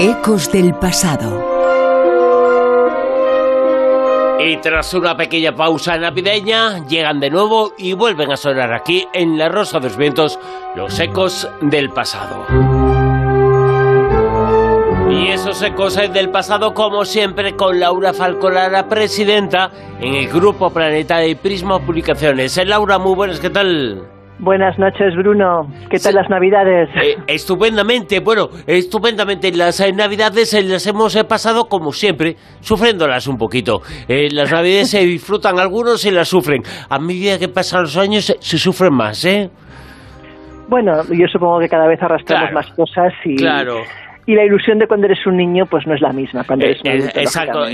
Ecos del pasado. Y tras una pequeña pausa navideña, llegan de nuevo y vuelven a sonar aquí en La Rosa de los Vientos los ecos del pasado. Y esos ecos del pasado, como siempre, con Laura Falcolara, presidenta en el Grupo Planeta de Prisma Publicaciones. Laura, muy buenas, ¿qué tal? Buenas noches, Bruno. ¿Qué tal las Navidades? Estupendamente. Bueno, estupendamente. Las Navidades las hemos pasado como siempre, sufriéndolas un poquito. Las Navidades se disfrutan algunos y las sufren. A medida que pasan los años se sufren más, ¿eh? Bueno, yo supongo que cada vez arrastramos más cosas y... Claro. Y la ilusión de cuando eres un niño pues no es la misma cuando eres un adulto. Exacto,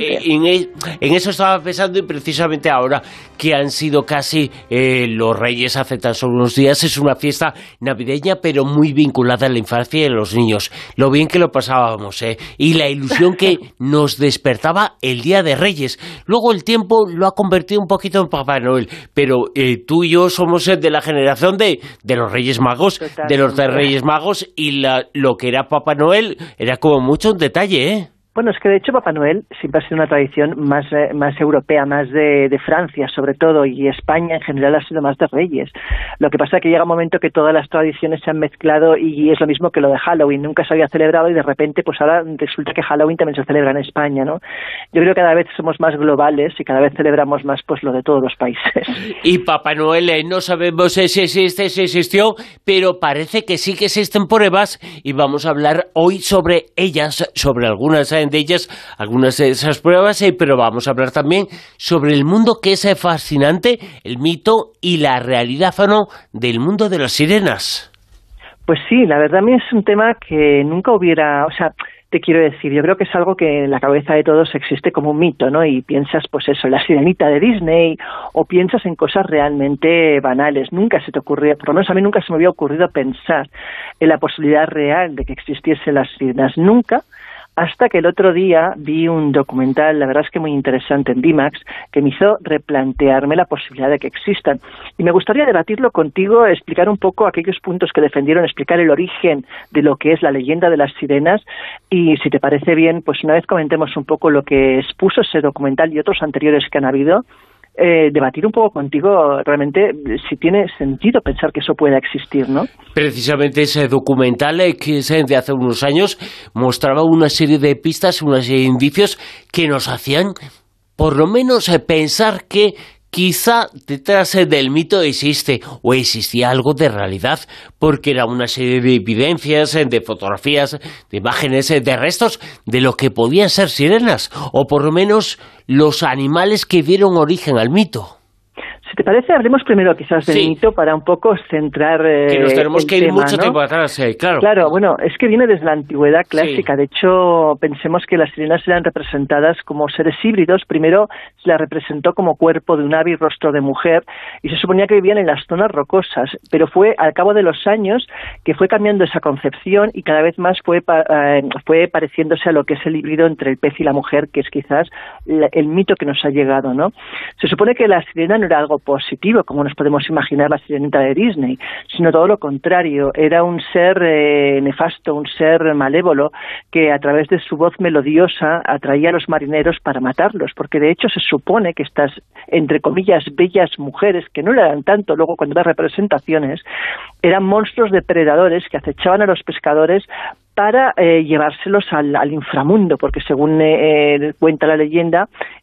en eso estaba pensando, y precisamente ahora que han sido casi los Reyes hace tan solo unos días. Es una fiesta navideña pero muy vinculada a la infancia y a los niños. Lo bien que lo pasábamos, y la ilusión que nos despertaba el Día de Reyes. Luego el tiempo lo ha convertido un poquito en Papá Noel, pero tú y yo somos de la generación de los Reyes Magos. Totalmente. De los Reyes Magos, y lo que era Papá Noel era como mucho un detalle, ¿eh? Bueno, es que de hecho Papá Noel siempre ha sido una tradición más europea, más de Francia sobre todo, y España en general ha sido más de Reyes. Lo que pasa es que llega un momento que todas las tradiciones se han mezclado y es lo mismo que lo de Halloween. Nunca se había celebrado y de repente pues ahora resulta que Halloween también se celebra en España, ¿no? Yo creo que cada vez somos más globales y cada vez celebramos más pues lo de todos los países. Y Papá Noel no sabemos si existe, si existió, pero parece que sí que existen pruebas, y vamos a hablar hoy sobre ellas, sobre algunas de ellas, algunas de esas pruebas, pero vamos a hablar también sobre el mundo que es fascinante, el mito y la realidad o no del mundo de las sirenas. Pues sí, la verdad a mí es un tema que nunca hubiera, o sea, te quiero decir, yo creo que es algo que en la cabeza de todos existe como un mito, ¿no? Y piensas, pues eso, la sirenita de Disney, o piensas en cosas realmente banales. Nunca se te ocurría, por lo menos a mí nunca se me había ocurrido pensar en la posibilidad real de que existiesen las sirenas. Nunca. Hasta que el otro día vi un documental, la verdad es que muy interesante, en D-Max, que me hizo replantearme la posibilidad de que existan. Y me gustaría debatirlo contigo, explicar un poco aquellos puntos que defendieron, explicar el origen de lo que es la leyenda de las sirenas, y si te parece bien, pues una vez comentemos un poco lo que expuso ese documental y otros anteriores que han habido, debatir un poco contigo realmente si tiene sentido pensar que eso pueda existir, ¿no? Precisamente ese documental que es de hace unos años mostraba una serie de pistas, una serie de indicios que nos hacían por lo menos pensar que quizá detrás del mito existe o existía algo de realidad, porque era una serie de evidencias, de fotografías, de imágenes, de restos de lo que podían ser sirenas, o por lo menos los animales que dieron origen al mito. Si te parece, hablemos primero quizás del mito para un poco centrar que nos tenemos que ir tema, mucho, ¿no?, tiempo atrás, claro. Claro, bueno, es que viene desde la antigüedad clásica. Sí. De hecho, pensemos que las sirenas eran representadas como seres híbridos. Primero se las representó como cuerpo de un ave y rostro de mujer, y se suponía que vivían en las zonas rocosas, pero fue al cabo de los años que fue cambiando esa concepción y cada vez más fue pareciéndose a lo que es el híbrido entre el pez y la mujer, que es quizás el mito que nos ha llegado, ¿no? Se supone que la sirena no era algo positivo, como nos podemos imaginar la sirenita de Disney, sino todo lo contrario. Era un ser nefasto, un ser malévolo, que a través de su voz melodiosa atraía a los marineros para matarlos, porque de hecho se supone que estas, entre comillas, bellas mujeres, que no eran tanto luego cuando ves representaciones, eran monstruos depredadores que acechaban a los pescadores para llevárselos al inframundo, porque según cuenta la leyenda,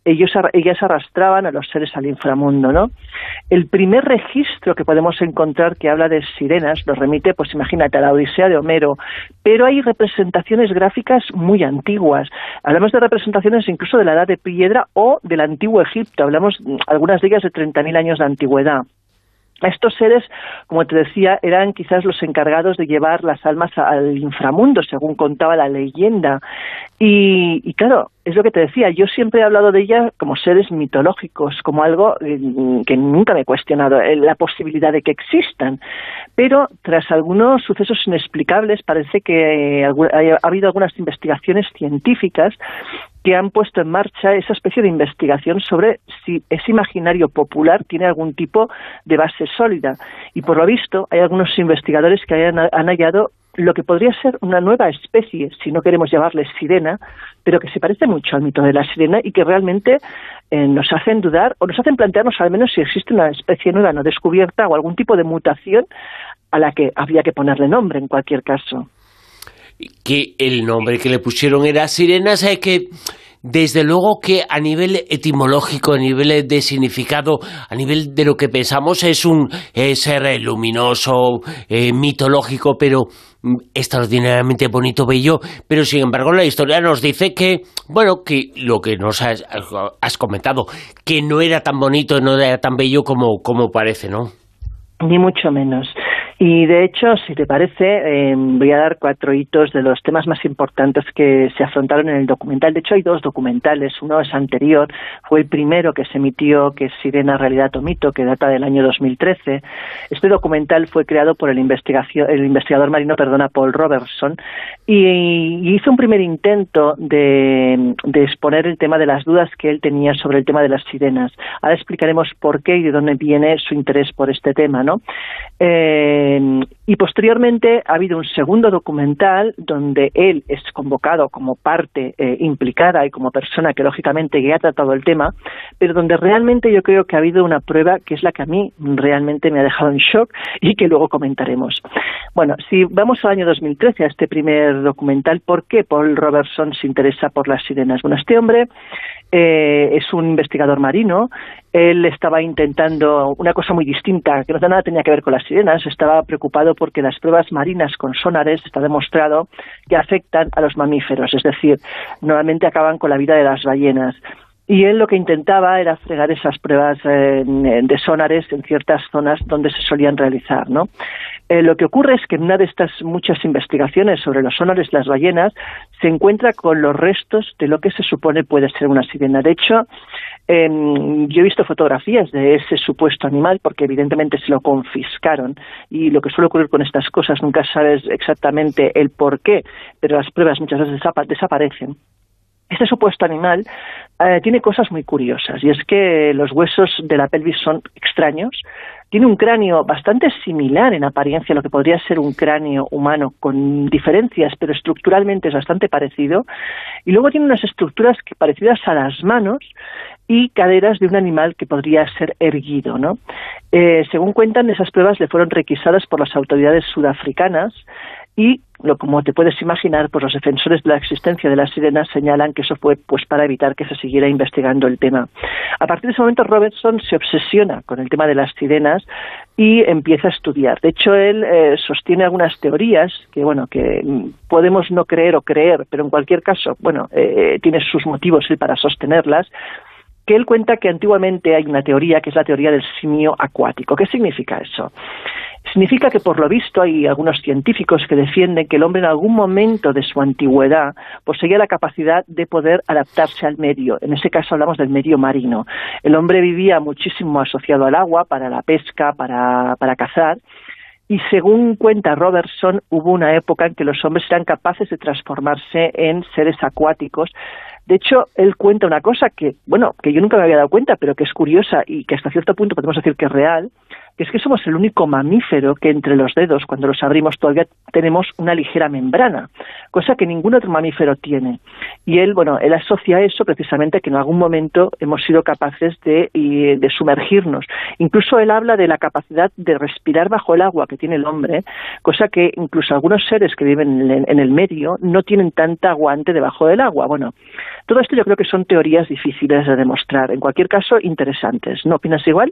ellas arrastraban a los seres al inframundo, ¿no? El primer registro que podemos encontrar que habla de sirenas nos remite, pues imagínate, a la Odisea de Homero, pero hay representaciones gráficas muy antiguas. Hablamos de representaciones incluso de la Edad de Piedra o del Antiguo Egipto, hablamos algunas de ellas de 30.000 años de antigüedad. Estos seres, como te decía, eran quizás los encargados de llevar las almas al inframundo, según contaba la leyenda. Y claro, es lo que te decía, yo siempre he hablado de ellas como seres mitológicos, como algo que nunca me he cuestionado, la posibilidad de que existan. Pero tras algunos sucesos inexplicables, parece que ha habido algunas investigaciones científicas que han puesto en marcha esa especie de investigación sobre si ese imaginario popular tiene algún tipo de base sólida. Y por lo visto, hay algunos investigadores que han hallado lo que podría ser una nueva especie, si no queremos llamarle sirena, pero que se parece mucho al mito de la sirena y que realmente nos hacen dudar o nos hacen plantearnos al menos si existe una especie nueva no descubierta o algún tipo de mutación a la que habría que ponerle nombre en cualquier caso. Que el nombre que le pusieron era sirenas, que desde luego que a nivel etimológico, a nivel de significado, a nivel de lo que pensamos, es un ser luminoso, mitológico, pero extraordinariamente bonito, bello, pero sin embargo la historia nos dice que, bueno, que lo que nos has comentado, que no era tan bonito, no era tan bello como parece, ¿no? Ni mucho menos. Y de hecho, si te parece, voy a dar 4 hitos de los temas más importantes que se afrontaron en el documental. De hecho, hay 2 documentales. Uno es anterior, fue el primero que se emitió, que es Sirena, Realidad o Mito, que data del año 2013. Este documental fue creado por el investigador marino, Paul Robertson, y hizo un primer intento de exponer el tema de las dudas que él tenía sobre el tema de las sirenas. Ahora explicaremos por qué y de dónde viene su interés por este tema, ¿no? Y posteriormente ha habido un segundo documental donde él es convocado como parte implicada y como persona que lógicamente ya ha tratado el tema, pero donde realmente yo creo que ha habido una prueba que es la que a mí realmente me ha dejado en shock y que luego comentaremos. Bueno, si vamos al año 2013, a este primer documental, ¿por qué Paul Robertson se interesa por las sirenas? Bueno, este hombre es un investigador marino. Él estaba intentando una cosa muy distinta, que no nada tenía que ver con las sirenas. Estaba preocupado porque las pruebas marinas con sonares está demostrado que afectan a los mamíferos, es decir, normalmente acaban con la vida de las ballenas. Y él lo que intentaba era fregar esas pruebas de sonares en ciertas zonas donde se solían realizar, ¿no? Lo que ocurre es que en una de estas muchas investigaciones sobre los sonares de las ballenas se encuentra con los restos de lo que se supone puede ser una sirena. De hecho, yo he visto fotografías de ese supuesto animal porque evidentemente se lo confiscaron, y lo que suele ocurrir con estas cosas nunca sabes exactamente el por qué, pero las pruebas muchas veces desaparecen. Este supuesto animal tiene cosas muy curiosas, y es que los huesos de la pelvis son extraños. Tiene un cráneo bastante similar en apariencia a lo que podría ser un cráneo humano, con diferencias, pero estructuralmente es bastante parecido. Y luego tiene unas estructuras parecidas a las manos y caderas de un animal que podría ser erguido, ¿no? Según cuentan, esas pruebas le fueron requisadas por las autoridades sudafricanas, y como te puedes imaginar, pues los defensores de la existencia de las sirenas señalan que eso fue pues para evitar que se siguiera investigando el tema. A partir de ese momento Robertson se obsesiona con el tema de las sirenas y empieza a estudiar. De hecho, él sostiene algunas teorías que podemos no creer o creer, pero en cualquier caso, tiene sus motivos para sostenerlas, que él cuenta que antiguamente hay una teoría que es la teoría del simio acuático. ¿Qué significa eso? Significa que, por lo visto, hay algunos científicos que defienden que el hombre en algún momento de su antigüedad poseía la capacidad de poder adaptarse al medio. En ese caso hablamos del medio marino. El hombre vivía muchísimo asociado al agua, para la pesca, para cazar, y según cuenta Robertson, hubo una época en que los hombres eran capaces de transformarse en seres acuáticos. De hecho, él cuenta una cosa que yo nunca me había dado cuenta, pero que es curiosa y que hasta cierto punto podemos decir que es real, que es que somos el único mamífero que entre los dedos, cuando los abrimos, todavía tenemos una ligera membrana, cosa que ningún otro mamífero tiene. Y él asocia eso precisamente a que en algún momento hemos sido capaces de sumergirnos. Incluso él habla de la capacidad de respirar bajo el agua que tiene el hombre, cosa que incluso algunos seres que viven en el medio no tienen tanta aguante debajo del agua. Todo esto yo creo que son teorías difíciles de demostrar. En cualquier caso, interesantes. ¿No opinas igual?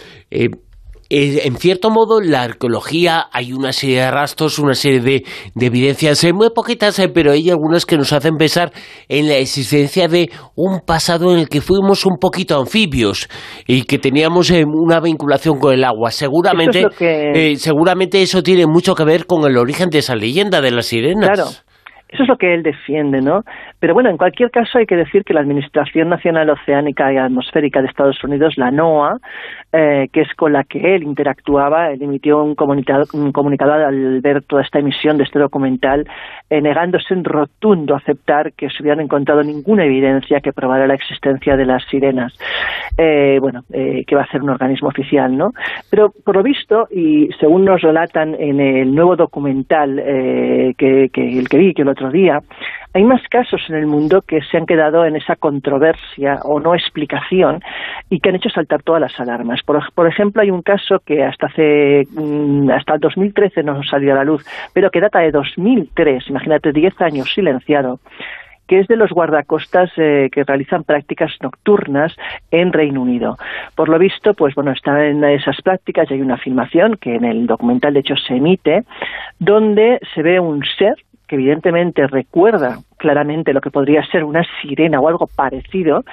En cierto modo, la arqueología, hay una serie de rastros, una serie de evidencias, muy poquitas, pero hay algunas que nos hacen pensar en la existencia de un pasado en el que fuimos un poquito anfibios y que teníamos una vinculación con el agua. Seguramente eso tiene mucho que ver con el origen de esa leyenda de las sirenas. Claro. Eso es lo que él defiende, ¿no? Pero bueno, en cualquier caso hay que decir que la Administración Nacional Oceánica y Atmosférica de Estados Unidos, la NOAA, que es con la que él interactuaba, él emitió un comunicado al ver toda esta emisión de este documental, negándose en rotundo a aceptar que se hubieran encontrado ninguna evidencia que probara la existencia de las sirenas. Que va a ser un organismo oficial, ¿no? Pero por lo visto, y según nos relatan en el nuevo documental que vi el otro día, hay más casos en el mundo que se han quedado en esa controversia o no explicación y que han hecho saltar todas las alarmas. Por ejemplo, hay un caso que hasta el 2013 no salió a la luz, pero que data de 2003, imagínate, 10 años silenciado, que es de los guardacostas que realizan prácticas nocturnas en Reino Unido. Por lo visto, pues bueno, están en esas prácticas y hay una filmación que en el documental de hecho se emite, donde se ve un ser que evidentemente recuerda claramente lo que podría ser una sirena o algo parecido,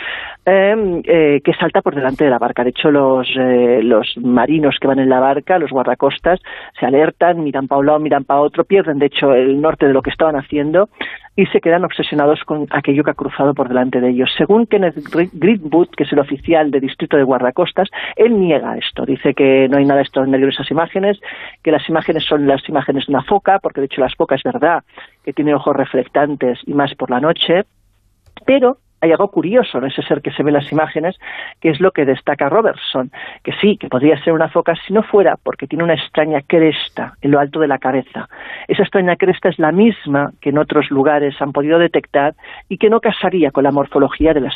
que salta por delante de la barca. De hecho, los marinos que van en la barca, los guardacostas, se alertan, miran para un lado, miran para otro, pierden de hecho el norte de lo que estaban haciendo y se quedan obsesionados con aquello que ha cruzado por delante de ellos. Según Kenneth Greenwood, que es el oficial de distrito de guardacostas, él niega esto. Dice que no hay nada extraordinario en esas imágenes, que las imágenes son las imágenes de una foca, porque de hecho las focas es verdad que tiene ojos reflectantes y más por la noche, pero hay algo curioso en ese ser que se ve en las imágenes, que es lo que destaca Robertson, que sí, que podría ser una foca si no fuera porque tiene una extraña cresta en lo alto de la cabeza. Esa extraña cresta es la misma que en otros lugares han podido detectar y que no casaría con la morfología de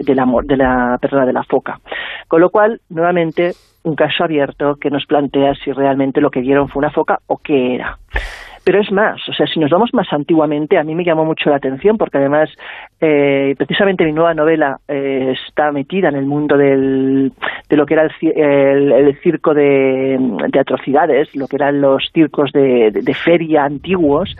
la foca. Con lo cual, nuevamente, un caso abierto que nos plantea si realmente lo que vieron fue una foca o qué era. Pero es más, o sea, si nos vamos más antiguamente, a mí me llamó mucho la atención porque además precisamente mi nueva novela está metida en el mundo de lo que era el circo de atrocidades, lo que eran los circos de feria antiguos.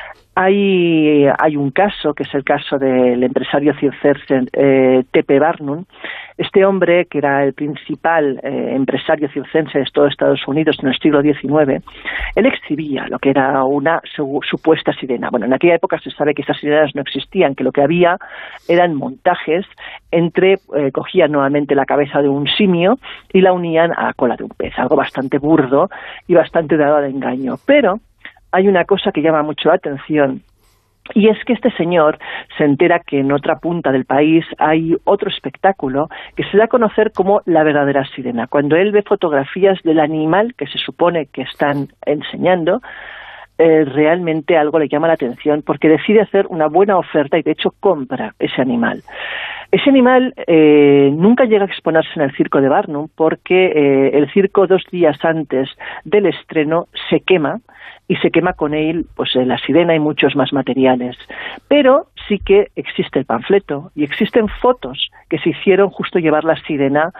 Hay un caso, que es el caso del empresario circense T.P. Barnum. Este hombre, que era el principal empresario circense de todo Estados Unidos en el siglo XIX, él exhibía lo que era una supuesta sirena. Bueno, en aquella época se sabe que esas sirenas no existían, que lo que había eran montajes cogían nuevamente la cabeza de un simio y la unían a la cola de un pez, algo bastante burdo y bastante dado al engaño. Pero hay una cosa que llama mucho la atención, y es que este señor se entera que en otra punta del país hay otro espectáculo que se da a conocer como la verdadera sirena. Cuando él ve fotografías del animal que se supone que están enseñando, realmente algo le llama la atención porque decide hacer una buena oferta y de hecho compra ese animal. Ese animal nunca llega a exponerse en el circo de Barnum porque el circo 2 días antes del estreno se quema y se quema con él pues la sirena y muchos más materiales. Pero sí que existe el panfleto y existen fotos que se hicieron justo llevar la sirena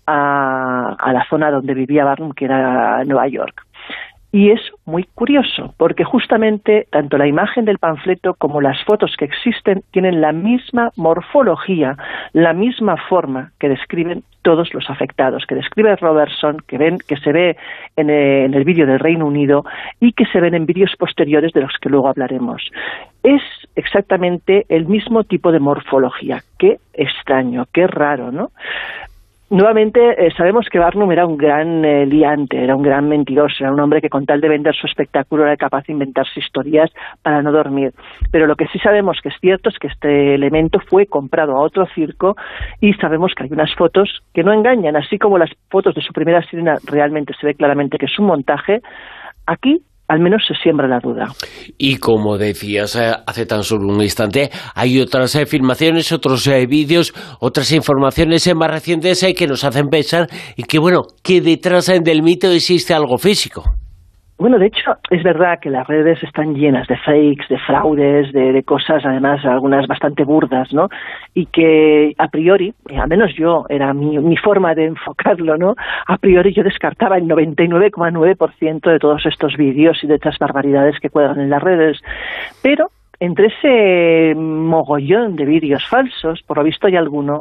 a la zona donde vivía Barnum, que era Nueva York. Y es muy curioso, porque justamente tanto la imagen del panfleto como las fotos que existen tienen la misma morfología, la misma forma que describen todos los afectados, que describe Robertson, que se ve en el vídeo del Reino Unido y que se ven en vídeos posteriores de los que luego hablaremos. Es exactamente el mismo tipo de morfología. Qué extraño, qué raro, ¿no? Nuevamente, sabemos que Barnum era un gran liante, era un gran mentiroso, era un hombre que con tal de vender su espectáculo era capaz de inventarse historias para no dormir. Pero lo que sí sabemos que es cierto es que este elemento fue comprado a otro circo y sabemos que hay unas fotos que no engañan, así como las fotos de su primera sirena realmente se ve claramente que es un montaje. Aquí al menos se siembra la duda. Y como decías hace tan solo un instante, hay otras filmaciones, otros vídeos, otras informaciones más recientes que nos hacen pensar y que detrás del mito existe algo físico. Bueno, de hecho, es verdad que las redes están llenas de fakes, de fraudes, de cosas, además, algunas bastante burdas, ¿no? Y que, a priori, al menos yo, era mi forma de enfocarlo, ¿no? A priori yo descartaba el 99,9% de todos estos vídeos y de estas barbaridades que cuelgan en las redes. Pero, entre ese mogollón de vídeos falsos, por lo visto hay alguno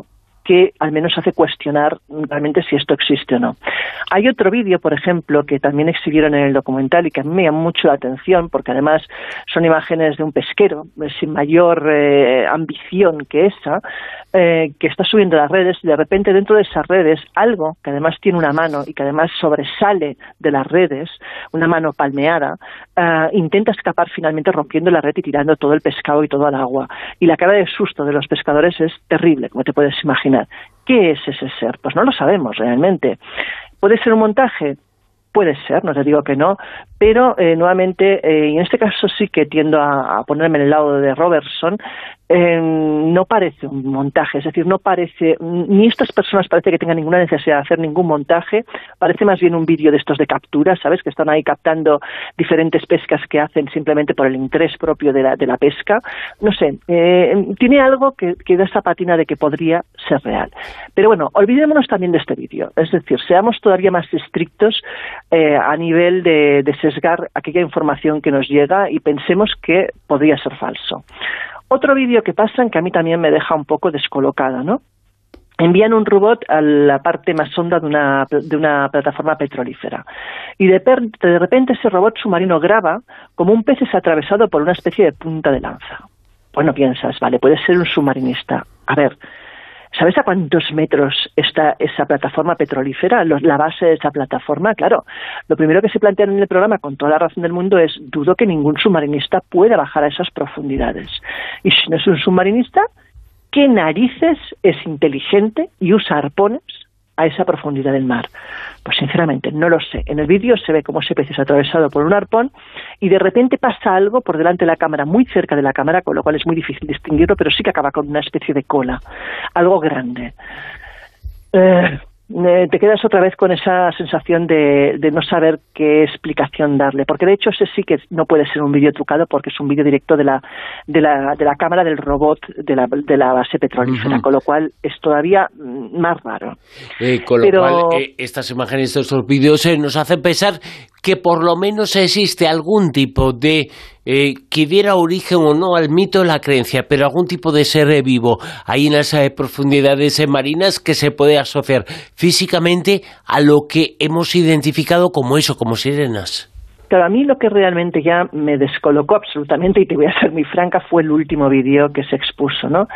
que al menos hace cuestionar realmente si esto existe o no. Hay otro vídeo, por ejemplo, que también exhibieron en el documental y que a mí me llama mucho la atención, porque además son imágenes de un pesquero sin mayor ambición que esa, que está subiendo las redes, y de repente dentro de esas redes algo que además tiene una mano y que además sobresale de las redes, una mano palmeada, intenta escapar finalmente rompiendo la red y tirando todo el pescado y todo al agua. Y la cara de susto de los pescadores es terrible, como te puedes imaginar. ¿Qué es ese ser? Pues no lo sabemos realmente. ¿Puede ser un montaje? Puede ser, no te digo que no, pero nuevamente, y en este caso sí que tiendo a ponerme en el lado de Robertson, no parece un montaje, es decir, no parece, ni estas personas parece que tengan ninguna necesidad de hacer ningún montaje, parece más bien un vídeo de estos de captura, ¿sabes?, que están ahí captando diferentes pescas que hacen simplemente por el interés propio de la pesca, no sé, tiene algo que da esa patina de que podría ser real. Pero bueno, olvidémonos también de este vídeo, es decir, seamos todavía más estrictos a nivel de sesgar aquella información que nos llega y pensemos que podría ser falso. Otro vídeo que pasan que a mí también me deja un poco descolocada, ¿no? Envían un robot a la parte más honda de una plataforma petrolífera y de repente ese robot submarino graba como un pez es atravesado por una especie de punta de lanza. Bueno, piensas, vale, puede ser un submarinista. A ver, ¿sabes a cuántos metros está esa plataforma petrolífera, la base de esa plataforma? Claro, lo primero que se plantea en el programa, con toda la razón del mundo, es dudo que ningún submarinista pueda bajar a esas profundidades. Y si no es un submarinista, ¿qué narices es inteligente y usa arpones a esa profundidad del mar? Pues sinceramente no lo sé. En el vídeo se ve cómo ese pez es atravesado por un arpón y de repente pasa algo por delante de la cámara, muy cerca de la cámara, con lo cual es muy difícil distinguirlo, pero sí que acaba con una especie de cola, algo grande. Te quedas otra vez con esa sensación de no saber qué explicación darle, porque de hecho ese sí que no puede ser un vídeo trucado, porque es un vídeo directo de la cámara del robot de la base petrolífera, con lo cual es todavía más raro. Con lo cual estas imágenes, estos vídeos nos hacen pensar que por lo menos existe algún tipo de que diera origen o no al mito de la creencia, pero algún tipo de ser vivo ahí en las profundidades marinas que se puede asociar físicamente a lo que hemos identificado como eso, como sirenas. Claro, a mí lo que realmente ya me descolocó absolutamente, y te voy a ser muy franca, fue el último vídeo que se expuso, ¿no?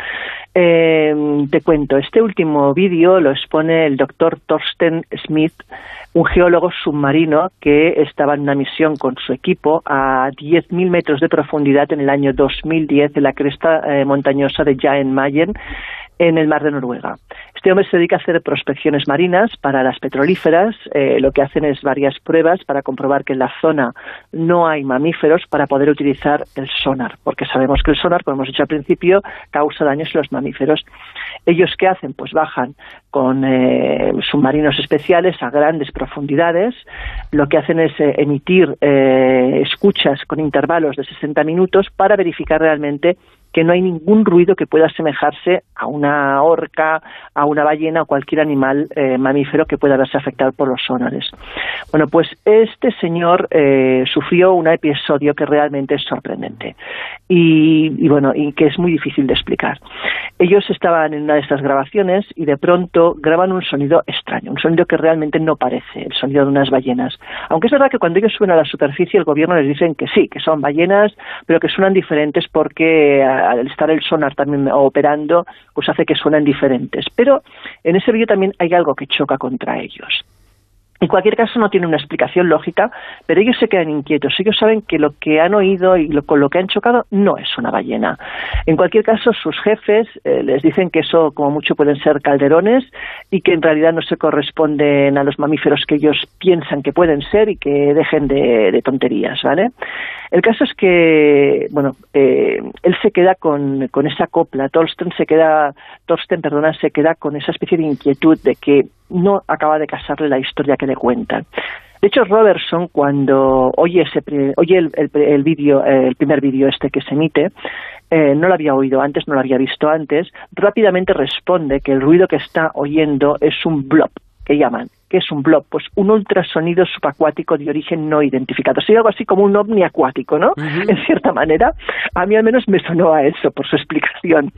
Te cuento, este último vídeo lo expone el doctor Thorsten Smith, un geólogo submarino que estaba en una misión con su equipo a 10.000 metros de profundidad en el año 2010 en la cresta montañosa de Jan Mayen, en el mar de Noruega. Este hombre se dedica a hacer prospecciones marinas para las petrolíferas. Lo que hacen es varias pruebas para comprobar que en la zona no hay mamíferos para poder utilizar el sonar, porque sabemos que el sonar, como hemos dicho al principio, causa daños en los mamíferos. ¿Ellos qué hacen? Pues bajan con submarinos especiales a grandes profundidades. Lo que hacen es emitir escuchas con intervalos de 60 minutos para verificar realmente que no hay ningún ruido que pueda asemejarse a una orca, a una ballena o cualquier animal mamífero que pueda verse afectado por los sonares. Bueno, pues este señor sufrió un episodio que realmente es sorprendente y bueno, y que es muy difícil de explicar. Ellos estaban en una de estas grabaciones y de pronto graban un sonido extraño, un sonido que realmente no parece el sonido de unas ballenas. Aunque es verdad que cuando ellos suben a la superficie el gobierno les dicen que sí, que son ballenas, pero que suenan diferentes porque al estar el sonar también operando, pues hace que suenen diferentes. Pero en ese vídeo también hay algo que choca contra ellos. En cualquier caso no tiene una explicación lógica, pero ellos se quedan inquietos. Ellos saben que lo que han oído y con lo que han chocado no es una ballena. En cualquier caso, sus jefes les dicen que eso como mucho pueden ser calderones y que en realidad no se corresponden a los mamíferos que ellos piensan que pueden ser y que dejen de tonterías, ¿vale? El caso es que, bueno, él se queda con esa copla. Thorsten se queda con esa especie de inquietud de que no acaba de casarle la historia que le cuentan. De hecho, Robertson, cuando oye el vídeo, el primer vídeo este que se emite, no lo había oído antes, no lo había visto antes, rápidamente responde que el ruido que está oyendo es un blob, que llaman, ¿Qué es un blob? Pues un ultrasonido subacuático de origen no identificado. Sería algo así como un ovni acuático, ¿no? En cierta manera. A mí al menos me sonó a eso por su explicación.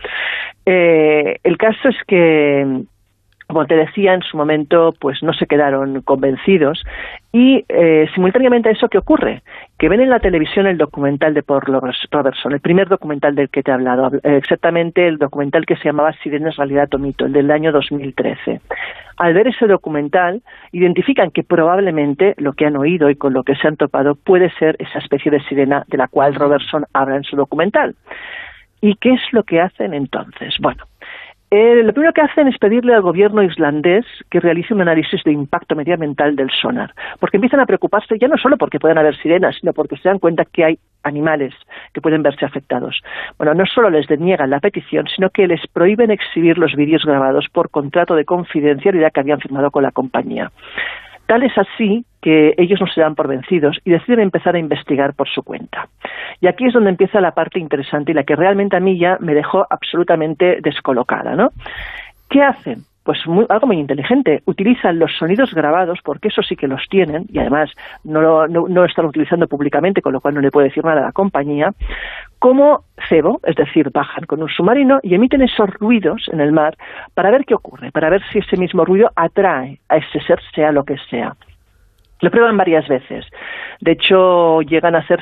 El caso es que, como te decía, en su momento pues no se quedaron convencidos y simultáneamente a eso, ¿qué ocurre? Que ven en la televisión el documental de Paul Robertson, el primer documental del que te he hablado, exactamente el documental que se llamaba Sirenas, realidad o mito, el del año 2013. Al ver ese documental, identifican que probablemente lo que han oído y con lo que se han topado puede ser esa especie de sirena de la cual Robertson habla en su documental. ¿Y qué es lo que hacen entonces? Bueno, lo primero que hacen es pedirle al gobierno islandés que realice un análisis de impacto medioambiental del sonar, porque empiezan a preocuparse ya no solo porque puedan haber sirenas, sino porque se dan cuenta que hay animales que pueden verse afectados. Bueno, no solo les deniegan la petición, sino que les prohíben exhibir los vídeos grabados por contrato de confidencialidad que habían firmado con la compañía. Tal es así que ellos no se dan por vencidos y deciden empezar a investigar por su cuenta. Y aquí es donde empieza la parte interesante y la que realmente a mí ya me dejó absolutamente descolocada, ¿no? ¿Qué hacen? Pues algo muy inteligente. Utilizan los sonidos grabados, porque eso sí que los tienen, y además no lo están utilizando públicamente, con lo cual no le puede decir nada a la compañía, como cebo, es decir, bajan con un submarino y emiten esos ruidos en el mar para ver qué ocurre, para ver si ese mismo ruido atrae a ese ser, sea lo que sea. Lo prueban varias veces. De hecho, llegan a estar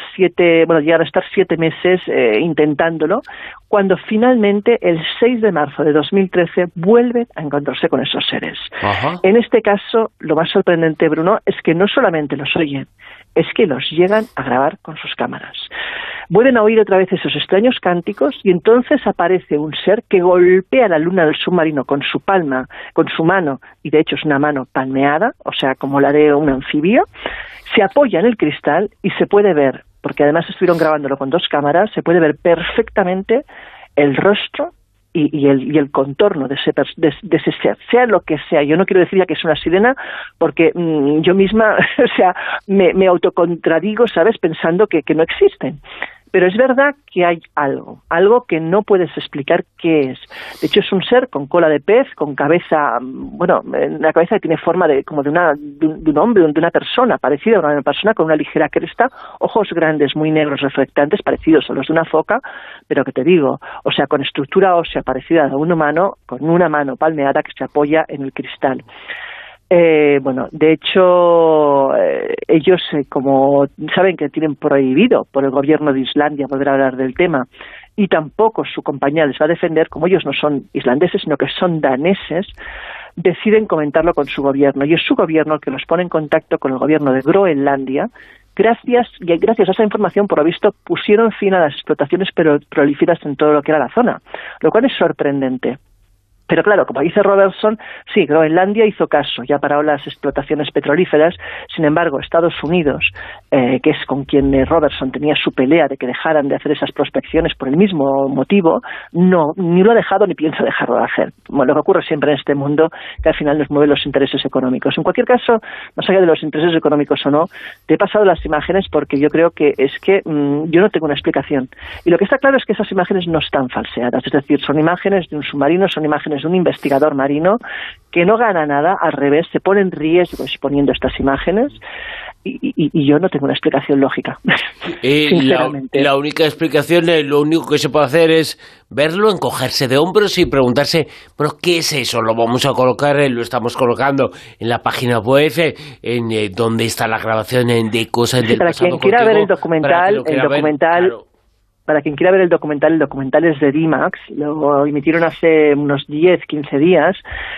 7 meses intentándolo, cuando finalmente, el 6 de marzo de 2013, vuelven a encontrarse con esos seres. Ajá. En este caso, lo más sorprendente, Bruno, es que no solamente los oyen, es que los llegan a grabar con sus cámaras. Vuelven a oír otra vez esos extraños cánticos y entonces aparece un ser que golpea la luna del submarino con su palma, con su mano, y de hecho es una mano palmeada, o sea, como la de un anfibio, se apoya en el cristal y se puede ver, porque además estuvieron grabándolo con 2 cámaras, se puede ver perfectamente el rostro y el contorno de ese ser, sea lo que sea. Yo no quiero decir ya que es una sirena, porque yo misma, o sea, me autocontradigo, ¿sabes?, pensando que no existen. Pero es verdad que hay algo que no puedes explicar qué es. De hecho, es un ser con cola de pez, con cabeza, bueno, la cabeza que tiene forma como de un hombre, de una persona, parecida a una persona con una ligera cresta, ojos grandes, muy negros, reflectantes, parecidos a los de una foca, pero que te digo, o sea, con estructura ósea parecida a un humano, con una mano palmeada que se apoya en el cristal. Bueno, de hecho, ellos, como saben que tienen prohibido por el gobierno de Islandia poder hablar del tema, y tampoco su compañía les va a defender, como ellos no son islandeses, sino que son daneses, deciden comentarlo con su gobierno, y es su gobierno el que los pone en contacto con el gobierno de Groenlandia. Gracias a esa información, por lo visto, pusieron fin a las explotaciones prolíferas en todo lo que era la zona, lo cual es sorprendente. Pero claro, como dice Robertson, sí, Groenlandia hizo caso, ya paró las explotaciones petrolíferas. Sin embargo, Estados Unidos, que es con quien Robertson tenía su pelea de que dejaran de hacer esas prospecciones por el mismo motivo, no, ni lo ha dejado ni piensa dejarlo de hacer. Bueno, lo que ocurre siempre en este mundo, que al final nos mueven los intereses económicos. En cualquier caso, más allá de los intereses económicos o no, te he pasado las imágenes porque yo creo que yo no tengo una explicación. Y lo que está claro es que esas imágenes no están falseadas, es decir, son imágenes de un submarino, son imágenes de un investigador marino que no gana nada, al revés, se pone en riesgo exponiendo estas imágenes y yo no tengo una explicación lógica. Sinceramente. La única explicación, lo único que se puede hacer es verlo, encogerse de hombros y preguntarse, bueno, ¿qué es eso? Lo vamos a colocar, lo estamos colocando en la página web, en donde está la grabación de cosas del pasado. Para quien quiera ver el documental, para quien quiera ver el documental es de D-Max, lo emitieron hace unos 10, 15 días,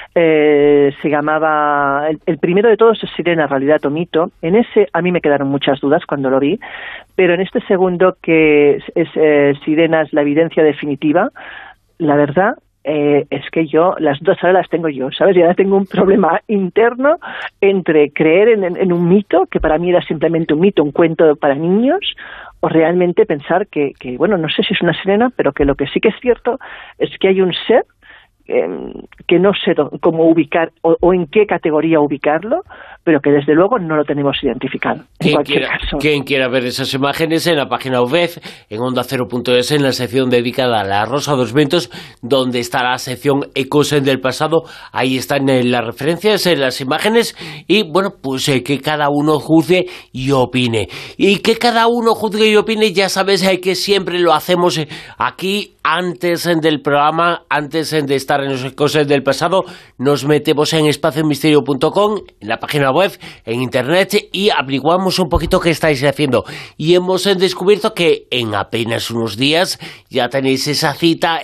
se llamaba, el primero de todos es Sirena, realidad o mito. En ese a mí me quedaron muchas dudas cuando lo vi, pero en este segundo, que es Sirenas, la evidencia definitiva, la verdad es que yo, las dudas ahora las tengo yo, ¿sabes? Y ahora tengo un problema interno entre creer en un mito, que para mí era simplemente un mito, un cuento para niños, o realmente pensar que, bueno, no sé si es una sirena, pero que lo que sí que es cierto es que hay un ser que no sé cómo ubicar o en qué categoría ubicarlo, pero que desde luego no lo tenemos identificado. En cualquier caso. Quien quiera ver esas imágenes en la página web, en ondacero.es, en la sección dedicada a la Rosa de los Vientos, donde está la sección Ecos del Pasado, ahí están las referencias, las imágenes, y bueno, pues que cada uno juzgue y opine. Y que cada uno juzgue y opine, ya sabes que siempre lo hacemos aquí antes del programa, antes de estar en los Ecos del Pasado, nos metemos en espaciomisterio.com, en la página web, en internet, y averiguamos un poquito qué estáis haciendo. Y hemos descubierto que en apenas unos días ya tenéis esa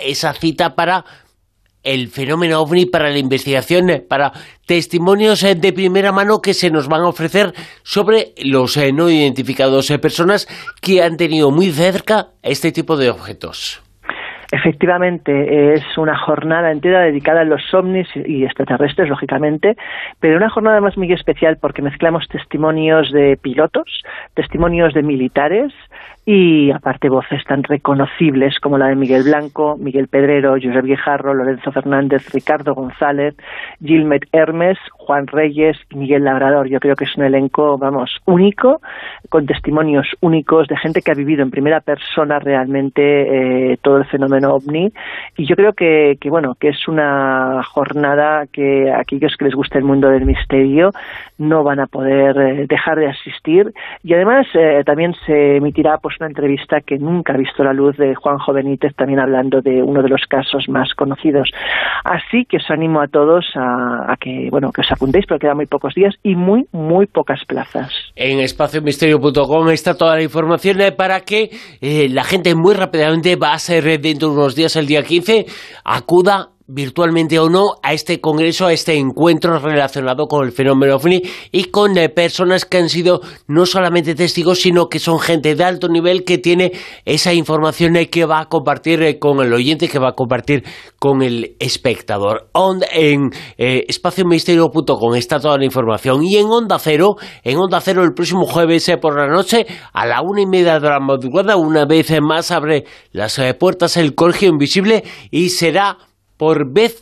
cita para el fenómeno OVNI, para la investigación, para testimonios de primera mano que se nos van a ofrecer sobre los no identificados, personas que han tenido muy cerca este tipo de objetos. Efectivamente, es una jornada entera dedicada a los ovnis y extraterrestres, lógicamente, pero una jornada más muy especial porque mezclamos testimonios de pilotos, testimonios de militares y aparte voces tan reconocibles como la de Miguel Blanco, Miguel Pedrero, Josep Guijarro, Lorenzo Fernández, Ricardo González, Gilmet Hermes, Juan Reyes y Miguel Labrador. Yo creo que es un elenco, único, con testimonios únicos de gente que ha vivido en primera persona realmente todo el fenómeno OVNI, y yo creo que es una jornada que aquellos que les gusta el mundo del misterio no van a poder dejar de asistir. Y además también se emitirá una entrevista que nunca ha visto la luz, de Juanjo Benítez, también hablando de uno de los casos más conocidos. Así que os animo a todos a que os apuntéis, porque quedan muy pocos días y muy pocas plazas. En espaciomisterio.com está toda la información para que la gente muy rápidamente, va a ser dentro de unos días, el día 15, acuda virtualmente o no a este congreso, a este encuentro relacionado con el fenómeno OVNI y con personas que han sido no solamente testigos, sino que son gente de alto nivel que tiene esa información que va a compartir con el oyente, que va a compartir con el espectador. En espaciomisterio.com está toda la información, y en Onda Cero el próximo jueves por la noche a la 1:30 de la madrugada, una vez más abre las puertas el Colegio Invisible, y será por vez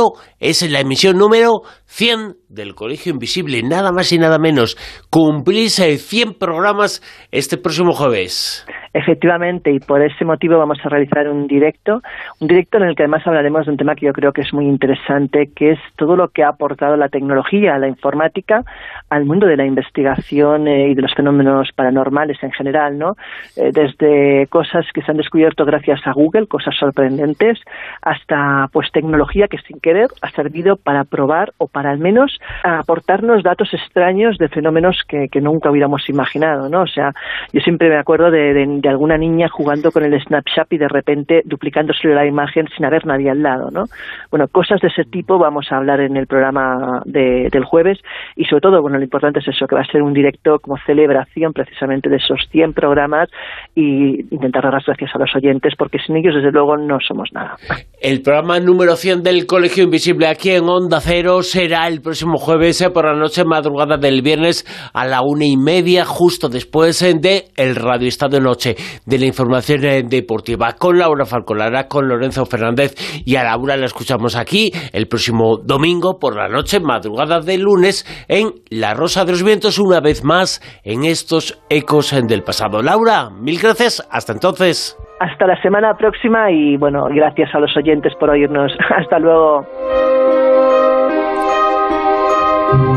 es la emisión número 100 del Colegio Invisible, nada más y nada menos. Cumplís 100 programas este próximo jueves. Efectivamente, y por ese motivo vamos a realizar un directo en el que además hablaremos de un tema que yo creo que es muy interesante, que es todo lo que ha aportado la tecnología, la informática, al mundo de la investigación y de los fenómenos paranormales en general, ¿no? Desde cosas que se han descubierto gracias a Google, cosas sorprendentes, hasta tecnología que sin querer ha servido para probar o para al menos aportarnos datos extraños de fenómenos que nunca hubiéramos imaginado, ¿no? O sea, yo siempre me acuerdo de alguna niña jugando con el Snapchat y de repente duplicándose la imagen sin haber nadie al lado, ¿no? Bueno, cosas de ese tipo vamos a hablar en el programa del jueves, y sobre todo, lo importante es eso, que va a ser un directo como celebración precisamente de esos 100 programas, y intentar dar las gracias a los oyentes, porque sin ellos desde luego no somos nada. El programa número 100 del Colegio Invisible aquí en Onda Cero será el próximo jueves por la noche, madrugada del viernes a la 1:30, justo después de el Radio Estado Noche, de la información deportiva, con Laura Falcolara, con Lorenzo Fernández, y a Laura la escuchamos aquí el próximo domingo por la noche, madrugada del lunes, en La Rosa de los Vientos, una vez más en estos Ecos del Pasado. Laura, mil gracias, hasta entonces. Hasta la semana próxima, y gracias a los oyentes por oírnos. Hasta luego.